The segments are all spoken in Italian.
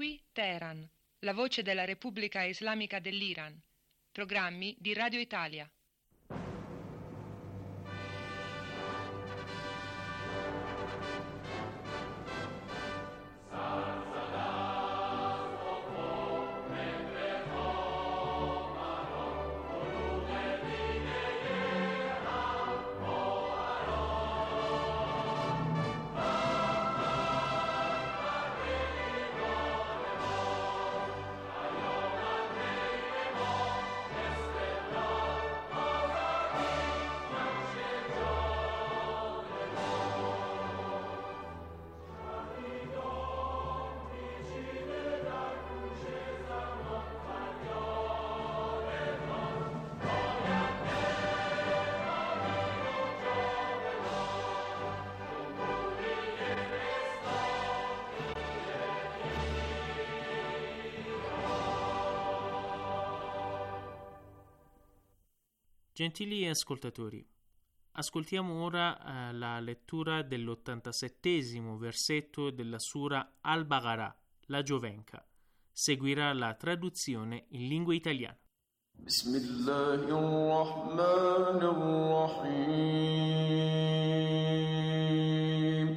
qui Teheran, la voce della Repubblica Islamica dell'Iran. Programmi di Radio Italia. Gentili ascoltatori, ascoltiamo ora la lettura dell'87° versetto della Sura Al-Baqarah, la Giovenca. Seguirà la traduzione in lingua italiana. Bismillahirrahmanirrahim.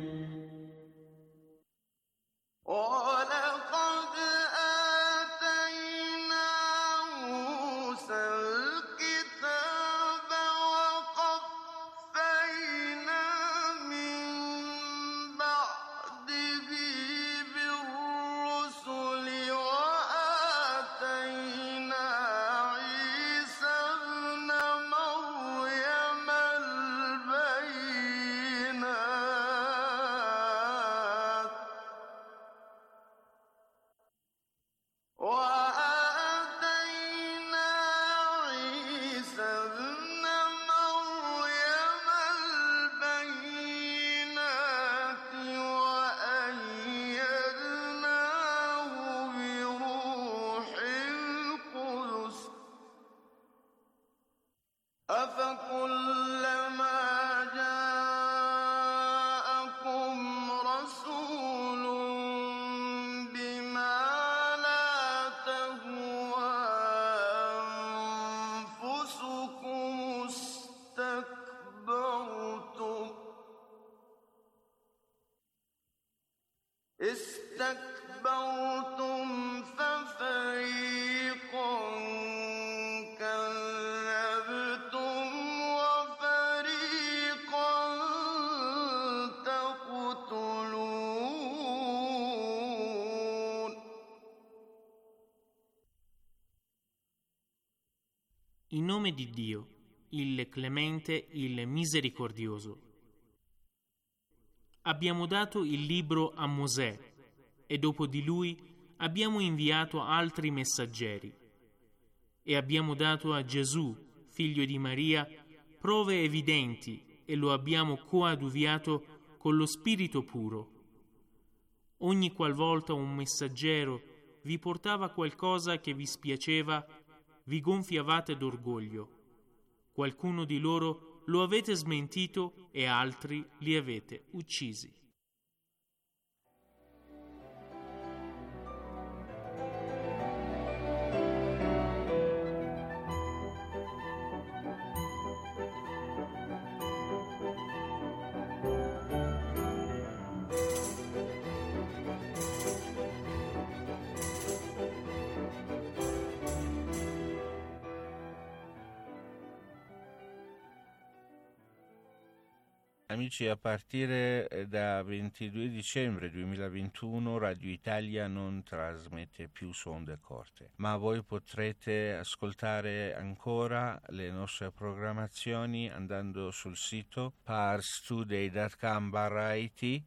استكبرتم ففريقا كذبتم وفريقا تقتلون. In nome di Dio, il Clemente, il Misericordioso. Abbiamo dato il libro a Mosè e dopo di lui abbiamo inviato altri messaggeri e abbiamo dato a Gesù, figlio di Maria, prove evidenti e lo abbiamo coadiuviato con lo Spirito puro. Ogni qualvolta un messaggero vi portava qualcosa che vi spiaceva, vi gonfiavate d'orgoglio. Qualcuno di loro lo avete smentito e altri li avete uccisi. Amici, a partire da 22 dicembre 2021 Radio Italia non trasmette più su onde corte, ma voi potrete ascoltare ancora le nostre programmazioni andando sul sito parstoday.com/it.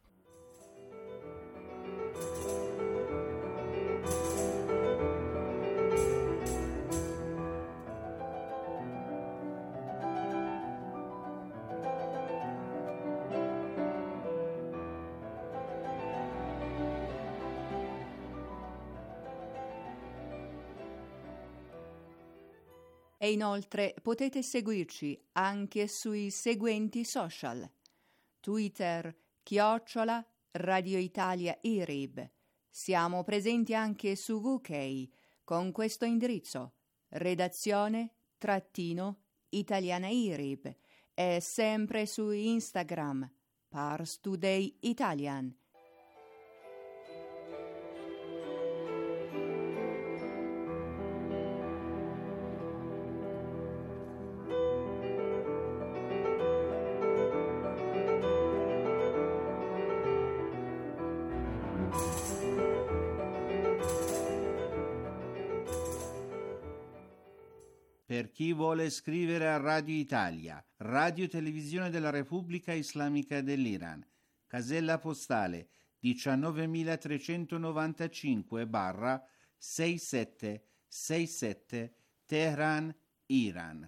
E inoltre potete seguirci anche sui seguenti social: Twitter @ Radio Italia IRIB, Siamo presenti anche su UK con questo indirizzo: redazione-italianairib, e sempre su Instagram Pars Today Italian. Per chi vuole scrivere a Radio Italia, Radio Televisione della Repubblica Islamica dell'Iran, casella postale 19.395/6767 Teheran, Iran.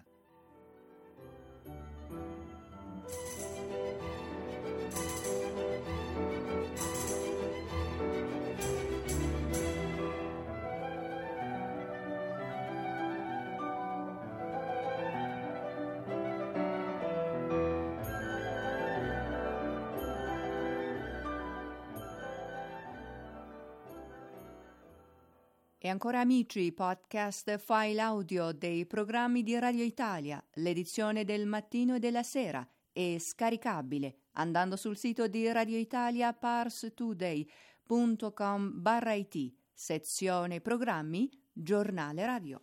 E ancora amici, podcast file audio dei programmi di Radio Italia, l'edizione del mattino e della sera, è scaricabile andando sul sito di Radio Italia parstoday.com/it, sezione programmi, giornale radio.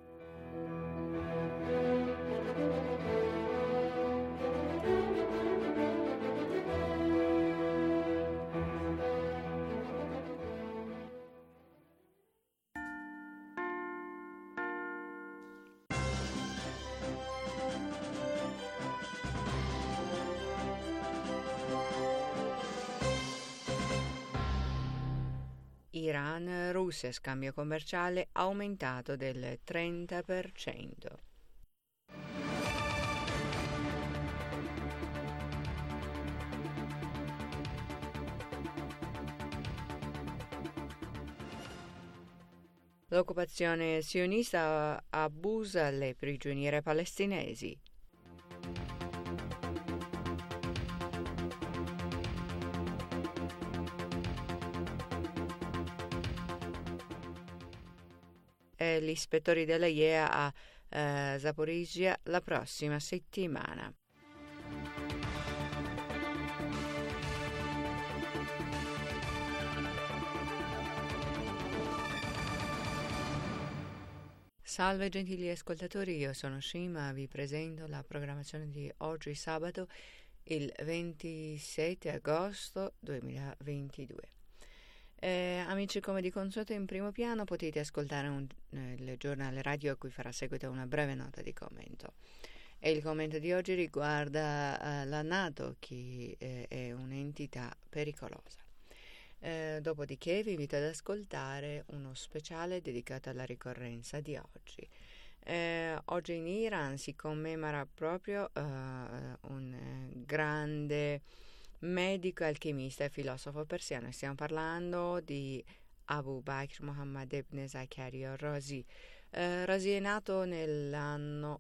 Iran-Russia, scambio commerciale aumentato del 30%. L'occupazione sionista abusa le prigioniere palestinesi. E gli ispettori della IEA a Zaporizhzhia la prossima settimana. Salve gentili ascoltatori, io sono Shima, vi presento la programmazione di oggi sabato, il 27 agosto 2022. Amici, come di consueto in primo piano potete ascoltare il giornale radio a cui farà seguito una breve nota di commento. E il commento di oggi riguarda la NATO, che è un'entità pericolosa. Dopodiché vi invito ad ascoltare uno speciale dedicato alla ricorrenza di oggi. Oggi in Iran si commemora proprio un grande medico, alchimista e filosofo persiano. Stiamo parlando di Abu Bakr Muhammad ibn Zakaria Razi. Razi è nato nell'anno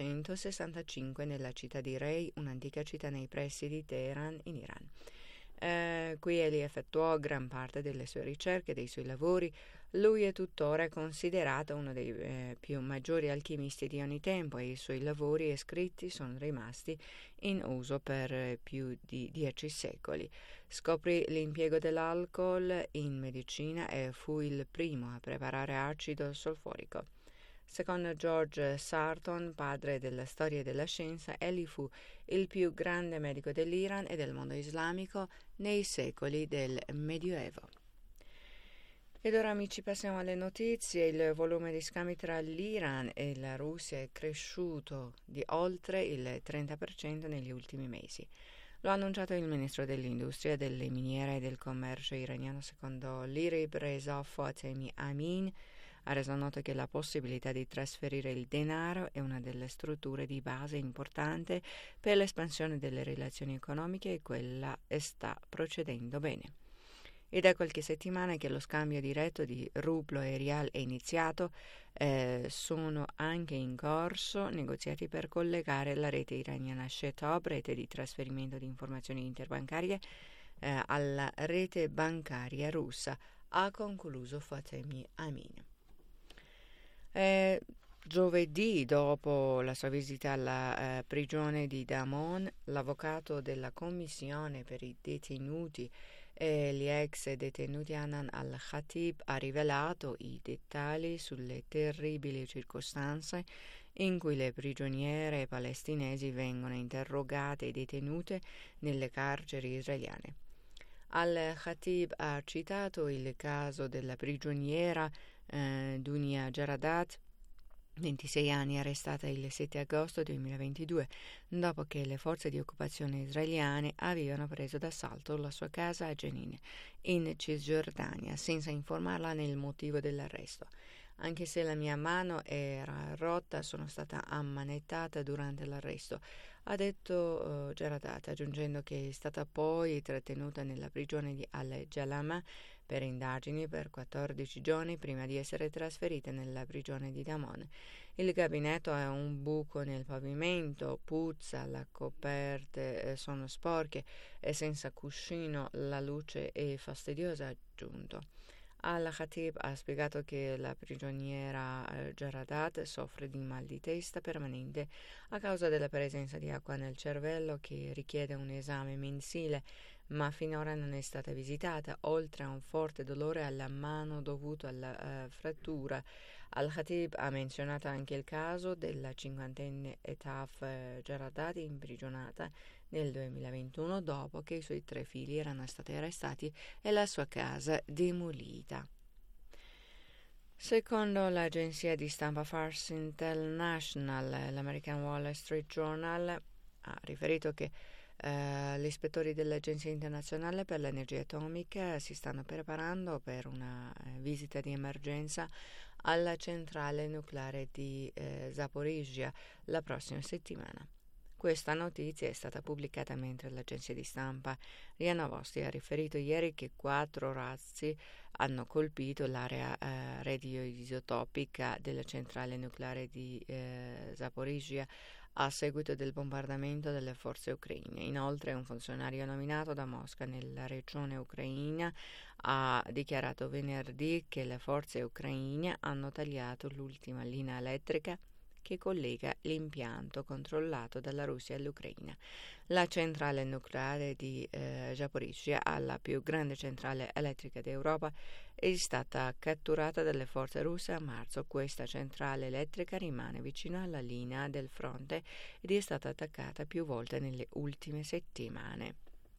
865 nella città di Rey, un'antica città nei pressi di Teheran in Iran. Qui egli effettuò gran parte delle sue ricerche e dei suoi lavori. Lui è tuttora considerato uno dei più maggiori alchimisti di ogni tempo e i suoi lavori e scritti sono rimasti in uso per più di 10 secoli. Scoprì l'impiego dell'alcol in medicina e fu il primo a preparare acido solforico. Secondo George Sarton, padre della storia e della scienza, egli fu il più grande medico dell'Iran e del mondo islamico nei secoli del Medioevo. Ed ora amici passiamo alle notizie. Il volume di scambi tra l'Iran e la Russia è cresciuto di oltre il 30% negli ultimi mesi. Lo ha annunciato il ministro dell'industria, delle miniere e del commercio iraniano. Secondo l'IRIB, Reza Fatemi Amin ha reso noto che la possibilità di trasferire il denaro è una delle strutture di base importante per l'espansione delle relazioni economiche e quella sta procedendo bene. E da qualche settimana che lo scambio diretto di rublo e rial è iniziato, sono anche in corso negoziati per collegare la rete iraniana Shetob, rete di trasferimento di informazioni interbancarie, alla rete bancaria russa ha concluso Fatemi Amin. Giovedì, dopo la sua visita alla prigione di Damon, l'avvocato della Commissione per i detenuti e gli ex detenuti Hanan al-Khatib ha rivelato i dettagli sulle terribili circostanze in cui le prigioniere palestinesi vengono interrogate e detenute nelle carceri israeliane. Al-Khatib ha citato il caso della prigioniera Dunia Jaradat, 26 anni, arrestata il 7 agosto 2022 dopo che le forze di occupazione israeliane avevano preso d'assalto la sua casa a Jenin, in Cisgiordania, senza informarla del motivo dell'arresto. Anche se la mia mano era rotta, sono stata ammanettata durante l'arresto, ha detto Jaradat, aggiungendo che è stata poi trattenuta nella prigione di Al-Jalama per indagini per 14 giorni prima di essere trasferita nella prigione di Damon. Il gabinetto ha un buco nel pavimento, puzza, le coperte sono sporche e senza cuscino, la luce è fastidiosa, ha aggiunto. Al-Khatib ha spiegato che la prigioniera Jaradat soffre di mal di testa permanente a causa della presenza di acqua nel cervello che richiede un esame mensile, ma finora non è stata visitata, oltre a un forte dolore alla mano dovuto alla frattura. Al-Khatib ha menzionato anche il caso della cinquantenne Etaf Jaradat, imprigionata nel 2021 dopo che i suoi 3 figli erano stati arrestati e la sua casa demolita. Secondo l'agenzia di stampa Fars International, l'American Wall Street Journal ha riferito che gli ispettori dell'Agenzia internazionale per l'energia atomica si stanno preparando per una visita di emergenza alla centrale nucleare di Zaporizhzhia la prossima settimana. Questa notizia è stata pubblicata mentre l'agenzia di stampa RIA Novosti ha riferito ieri che 4 razzi hanno colpito l'area radioisotopica della centrale nucleare di Zaporizhzhia a seguito del bombardamento delle forze ucraine. Inoltre, un funzionario nominato da Mosca nella regione ucraina ha dichiarato venerdì che le forze ucraine hanno tagliato l'ultima linea elettrica che collega l'impianto controllato dalla Russia all'Ucraina. La centrale nucleare di Zaporizhzhia, la più grande centrale elettrica d'Europa, è stata catturata dalle forze russe a marzo. Questa centrale elettrica rimane vicino alla linea del fronte ed è stata attaccata più volte nelle ultime settimane.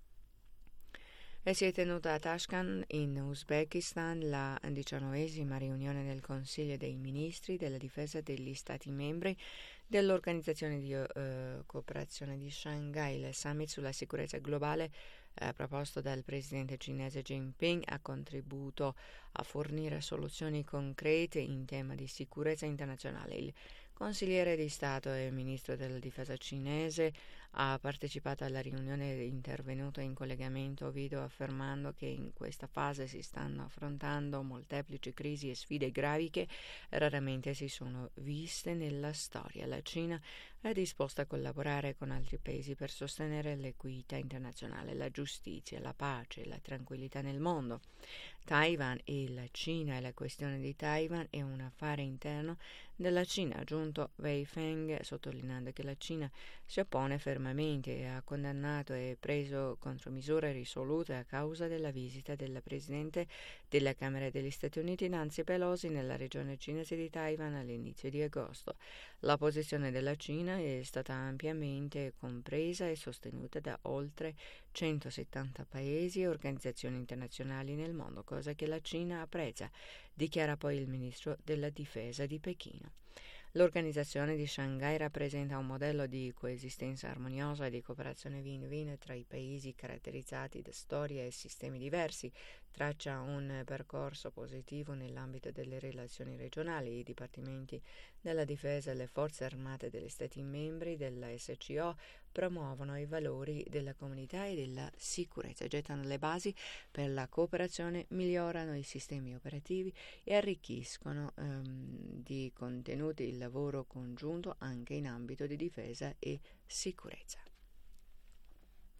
Si è tenuta a Tashkent, in Uzbekistan, la 19ª riunione del Consiglio dei Ministri della Difesa degli Stati membri dell'Organizzazione di Cooperazione di Shanghai. Il summit sulla sicurezza globale proposto dal presidente cinese Jinping ha contribuito a fornire soluzioni concrete in tema di sicurezza internazionale. Il consigliere di Stato e ministro della Difesa cinese ha partecipato alla riunione intervenuto in collegamento video affermando che in questa fase si stanno affrontando molteplici crisi e sfide gravi che raramente si sono viste nella storia. La Cina è disposta a collaborare con altri paesi per sostenere l'equità internazionale, la giustizia, la pace e la tranquillità nel mondo. Taiwan e la Cina e la questione di Taiwan è un affare interno della Cina, ha aggiunto Wei Feng, sottolineando che la Cina si oppone fermamente e ha condannato e preso contromisure risolute a causa della visita della Presidente della Camera degli Stati Uniti Nancy Pelosi nella regione cinese di Taiwan all'inizio di agosto. La posizione della Cina è stata ampiamente compresa e sostenuta da oltre 170 paesi e organizzazioni internazionali nel mondo, cosa che la Cina apprezza, dichiara poi il ministro della Difesa di Pechino. L'organizzazione di Shanghai rappresenta un modello di coesistenza armoniosa e di cooperazione win-win tra i paesi caratterizzati da storie e sistemi diversi, traccia un percorso positivo nell'ambito delle relazioni regionali. I dipartimenti della difesa e le forze armate degli Stati membri della SCO promuovono i valori della comunità e della sicurezza, gettano le basi per la cooperazione, migliorano i sistemi operativi e arricchiscono di contenuti il lavoro congiunto anche in ambito di difesa e sicurezza.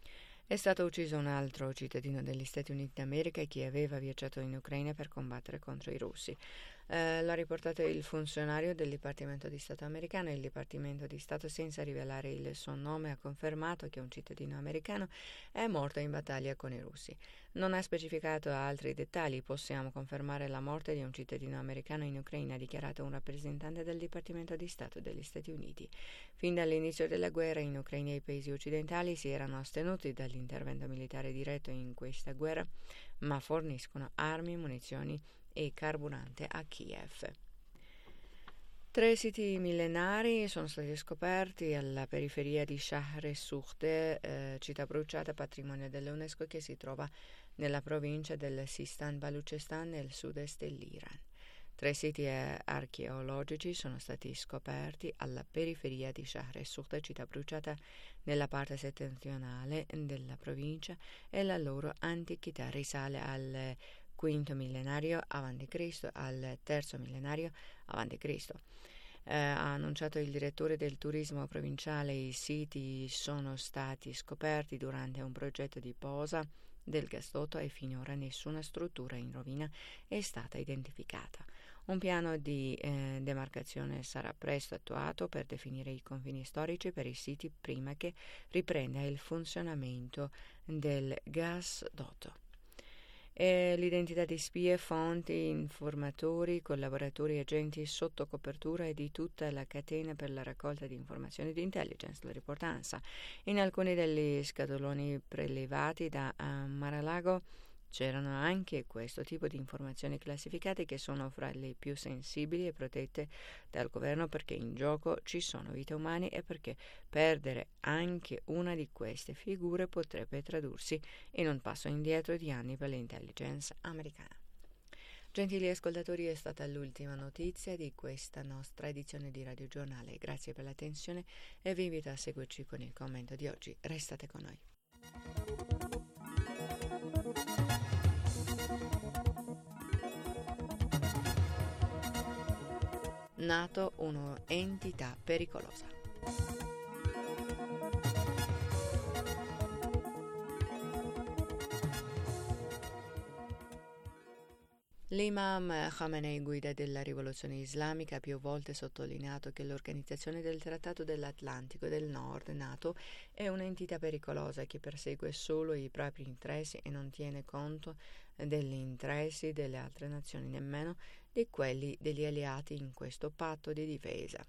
È stato ucciso un altro cittadino degli Stati Uniti d'America che aveva viaggiato in Ucraina per combattere contro i russi. L'ha riportato il funzionario del Dipartimento di Stato americano. Il Dipartimento di Stato, senza rivelare il suo nome, ha confermato che un cittadino americano è morto in battaglia con i russi. Non ha specificato altri dettagli. Possiamo confermare la morte di un cittadino americano in Ucraina, ha dichiarato un rappresentante del Dipartimento di Stato degli Stati Uniti. Fin dall'inizio della guerra in Ucraina i paesi occidentali si erano astenuti dall'intervento militare diretto in questa guerra, ma forniscono armi, munizioni e carburante a Kiev. 3 siti millenari sono stati scoperti alla periferia di Shahr-e-Sukhte, città bruciata patrimonio dell'UNESCO che si trova nella provincia del Sistan-Baluchistan nel sud-est dell'Iran. 3 siti archeologici sono stati scoperti alla periferia di Shahr-e-Sukhte, città bruciata nella parte settentrionale della provincia, e la loro antichità risale al V millenario a.C. al III millenario a.C. Ha annunciato il direttore del turismo provinciale. I siti sono stati scoperti durante un progetto di posa del gasdotto e finora nessuna struttura in rovina è stata identificata. Un piano di demarcazione sarà presto attuato per definire i confini storici per i siti prima che riprenda il funzionamento del gasdotto. L'identità di spie, fonti, informatori, collaboratori, agenti sotto copertura e di tutta la catena per la raccolta di informazioni di intelligence, lo riporta ANSA. In alcuni degli scatoloni prelevati da Mar-a-Lago c'erano anche questo tipo di informazioni classificate che sono fra le più sensibili e protette dal governo perché in gioco ci sono vite umane e perché perdere anche una di queste figure potrebbe tradursi in un passo indietro di anni per l'intelligence americana. Gentili ascoltatori, è stata l'ultima notizia di questa nostra edizione di Radio Giornale. Grazie per l'attenzione e vi invito a seguirci con il commento di oggi. Restate con noi. NATO, un'entità pericolosa. L'imam Khamenei, guida della rivoluzione islamica, ha più volte sottolineato che l'Organizzazione del Trattato dell'Atlantico del Nord, NATO, è un'entità pericolosa che persegue solo i propri interessi e non tiene conto degli interessi delle altre nazioni, nemmeno di quelli degli alleati in questo patto di difesa.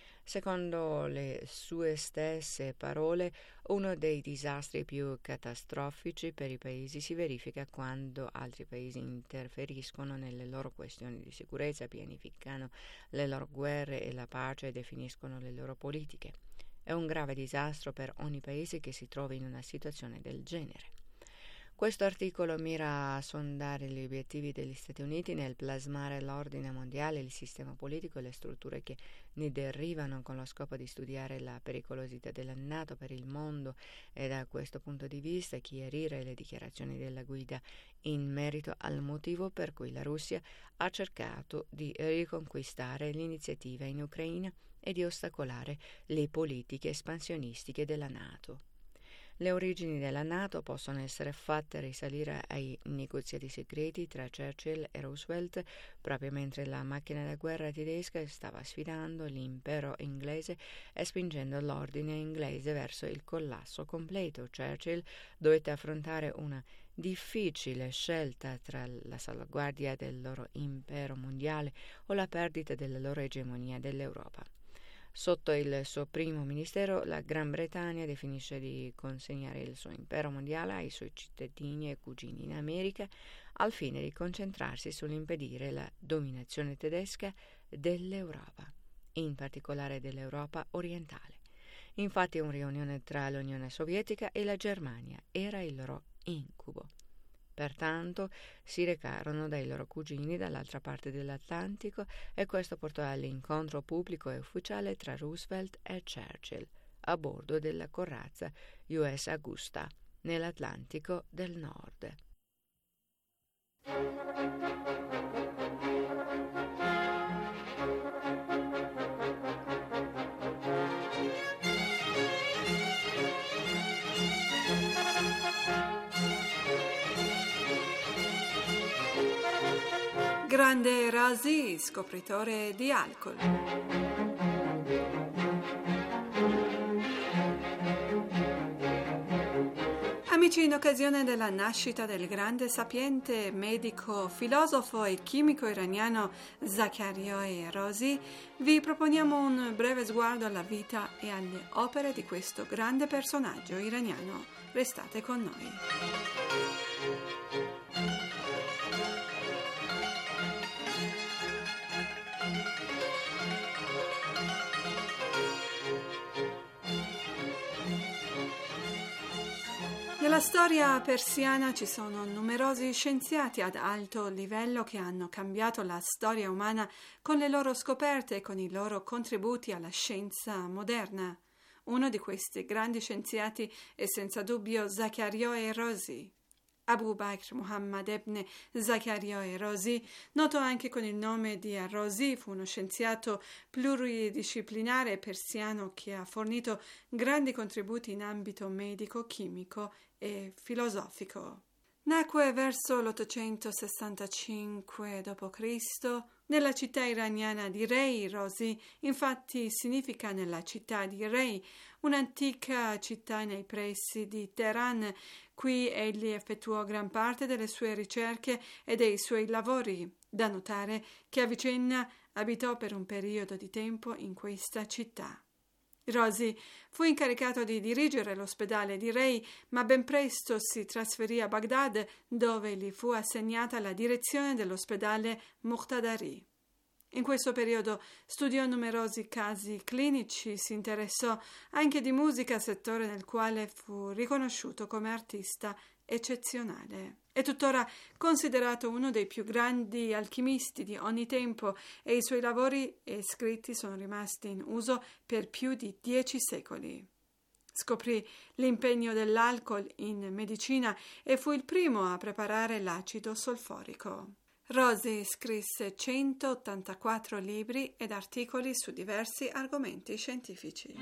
Secondo le sue stesse parole, uno dei disastri più catastrofici per i paesi si verifica quando altri paesi interferiscono nelle loro questioni di sicurezza, pianificano le loro guerre e la pace e definiscono le loro politiche. È un grave disastro per ogni paese che si trovi in una situazione del genere. Questo articolo mira a sondare gli obiettivi degli Stati Uniti nel plasmare l'ordine mondiale, il sistema politico e le strutture che ne derivano, con lo scopo di studiare la pericolosità della NATO per il mondo e da questo punto di vista chiarire le dichiarazioni della guida in merito al motivo per cui la Russia ha cercato di riconquistare l'iniziativa in Ucraina e di ostacolare le politiche espansionistiche della NATO. Le origini della NATO possono essere fatte risalire ai negoziati segreti tra Churchill e Roosevelt, proprio mentre la macchina da guerra tedesca stava sfidando l'impero inglese e spingendo l'ordine inglese verso il collasso completo. Churchill dovette affrontare una difficile scelta tra la salvaguardia del loro impero mondiale o la perdita della loro egemonia dell'Europa. Sotto il suo primo ministero, la Gran Bretagna definisce di consegnare il suo impero mondiale ai suoi cittadini e cugini in America al fine di concentrarsi sull'impedire la dominazione tedesca dell'Europa, in particolare dell'Europa orientale. Infatti, una riunione tra l'Unione Sovietica e la Germania era il loro incubo. Pertanto si recarono dai loro cugini dall'altra parte dell'Atlantico e questo portò all'incontro pubblico e ufficiale tra Roosevelt e Churchill a bordo della corazza USS Augusta nell'Atlantico del Nord. Grande Rosie, scopritore di alcol. Amici, in occasione della nascita del grande sapiente medico, filosofo e chimico iraniano Zakariya Rosie, vi proponiamo un breve sguardo alla vita e alle opere di questo grande personaggio iraniano. Restate con noi. Nella storia persiana ci sono numerosi scienziati ad alto livello che hanno cambiato la storia umana con le loro scoperte e con i loro contributi alla scienza moderna. Uno di questi grandi scienziati è senza dubbio Zakariya Rosie. Abu Bakr Muhammad ibn Zakariya Rosie, noto anche con il nome di Rosie, fu uno scienziato pluridisciplinare persiano che ha fornito grandi contributi in ambito medico, chimico e filosofico. Nacque verso l'865 d.C. nella città iraniana di Rey. Rosie infatti significa nella città di Rey, un'antica città nei pressi di Teheran. Qui egli effettuò gran parte delle sue ricerche e dei suoi lavori. Da notare che a Vicenna abitò per un periodo di tempo in questa città. Rosie fu incaricato di dirigere l'ospedale di Rey, ma ben presto si trasferì a Baghdad, dove gli fu assegnata la direzione dell'ospedale Muqtadari. In questo periodo studiò numerosi casi clinici, si interessò anche di musica, settore nel quale fu riconosciuto come artista eccezionale. È tuttora considerato uno dei più grandi alchimisti di ogni tempo e i suoi lavori e scritti sono rimasti in uso per più di 10 secoli. Scoprì l'impegno dell'alcol in medicina e fu il primo a preparare l'acido solforico. Rosie scrisse 184 libri ed articoli su diversi argomenti scientifici.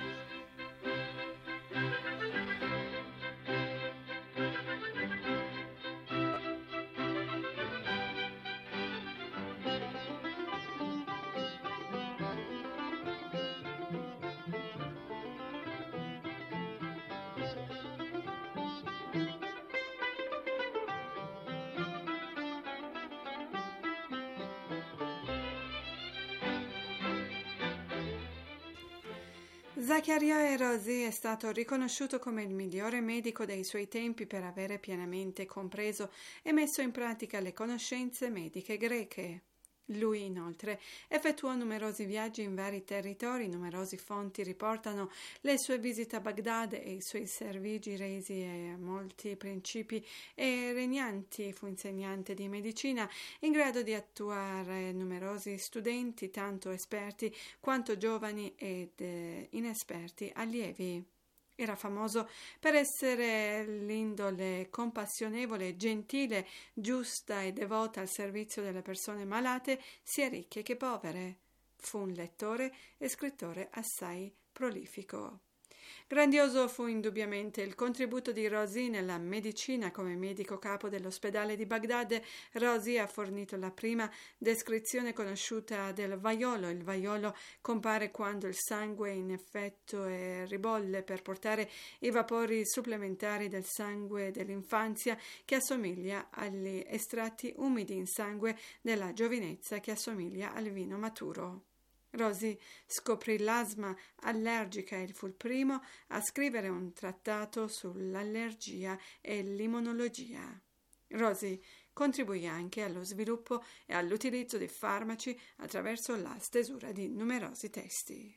Zakariya Rosie è stato riconosciuto come il migliore medico dei suoi tempi per avere pienamente compreso e messo in pratica le conoscenze mediche greche. Lui, inoltre, effettuò numerosi viaggi in vari territori, numerosi fonti riportano le sue visite a Baghdad e i suoi servigi resi a molti principi e regnanti. Fu insegnante di medicina, in grado di attuare numerosi studenti, tanto esperti quanto giovani ed inesperti allievi. Era famoso per essere l'indole compassionevole, gentile, giusta e devota al servizio delle persone malate, sia ricche che povere. Fu un lettore e scrittore assai prolifico. Grandioso fu indubbiamente il contributo di Rosie nella medicina. Come medico capo dell'ospedale di Baghdad, Rosie ha fornito la prima descrizione conosciuta del vaiolo. Il vaiolo compare quando il sangue è in effetto e ribolle per portare i vapori supplementari del sangue dell'infanzia, che assomiglia agli estratti umidi in sangue della giovinezza, che assomiglia al vino maturo. Rosie scoprì l'asma allergica e fu il primo a scrivere un trattato sull'allergia e l'immunologia. Rosie contribuì anche allo sviluppo e all'utilizzo di farmaci attraverso la stesura di numerosi testi.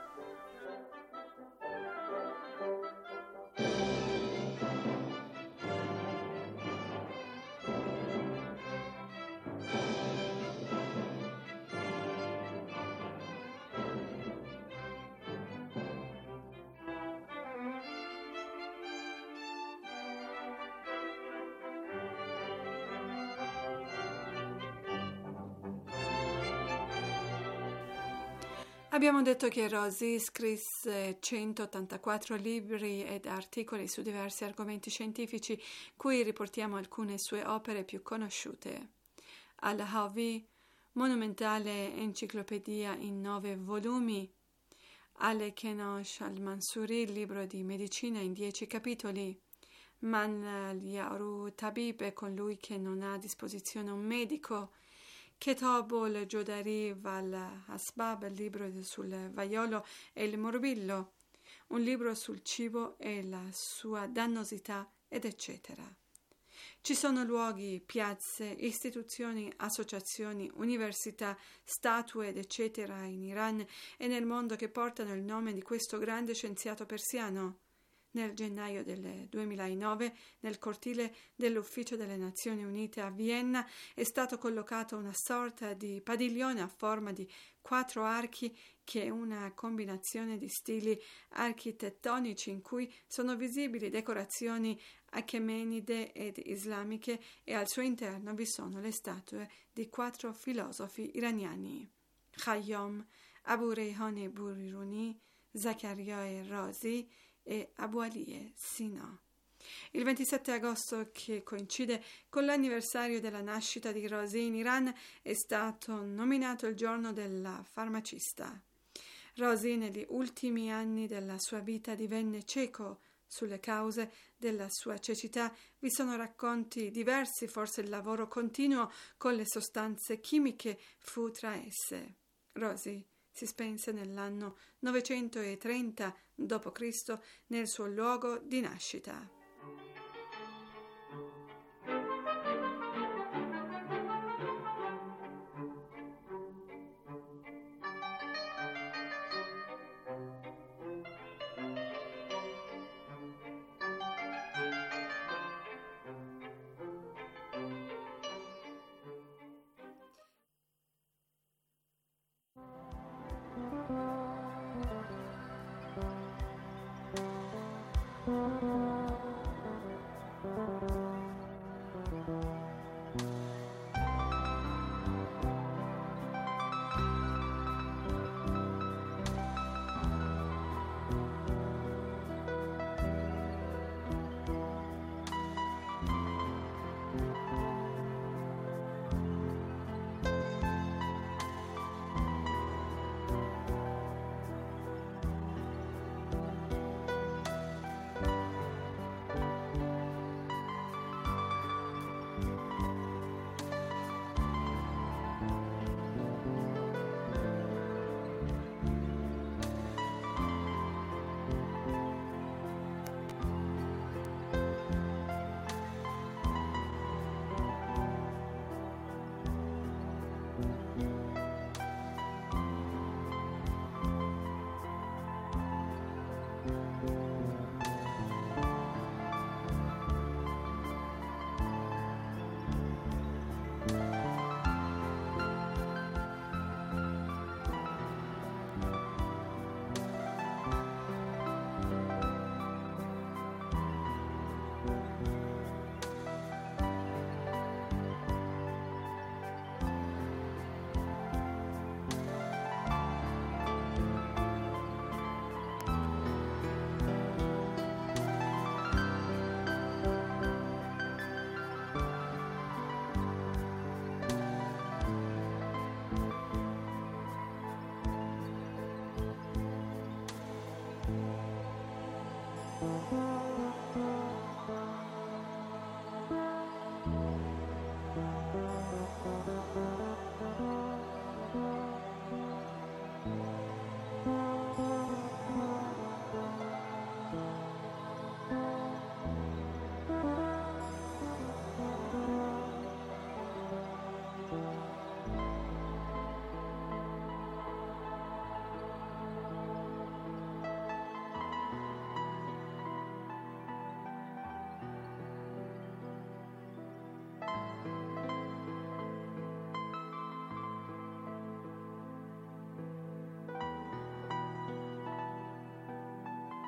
Abbiamo detto che Rosie scrisse 184 libri ed articoli su diversi argomenti scientifici, cui riportiamo alcune sue opere più conosciute. Al-Hawi, monumentale enciclopedia in 9 volumi, Al-Kenosh al-Mansuri, libro di medicina in 10 capitoli, Man Yaru Tabib è colui che non ha a disposizione un medico, Kitab al-Jodari wal Asbab, il libro sul vaiolo e il morbillo, un libro sul cibo e la sua dannosità, ed eccetera. Ci sono luoghi, piazze, istituzioni, associazioni, università, statue ed eccetera in Iran e nel mondo che portano il nome di questo grande scienziato persiano. Nel gennaio del 2009, nel cortile dell'Ufficio delle Nazioni Unite a Vienna, è stato collocato una sorta di padiglione a forma di 4 archi che è una combinazione di stili architettonici in cui sono visibili decorazioni achemenide ed islamiche, e al suo interno vi sono le statue di 4 filosofi iraniani: Khayyam, Abu Reyhan Biruni, Zakaria Razi e Abu Ali Sina. Il 27 agosto, che coincide con l'anniversario della nascita di Razi in Iran, è stato nominato il giorno della farmacista. Razi negli ultimi anni della sua vita divenne cieco. Sulle cause della sua cecità vi sono racconti diversi, forse il lavoro continuo con le sostanze chimiche fu tra esse. Razi si spense nell'anno 930 d.C. nel suo luogo di nascita.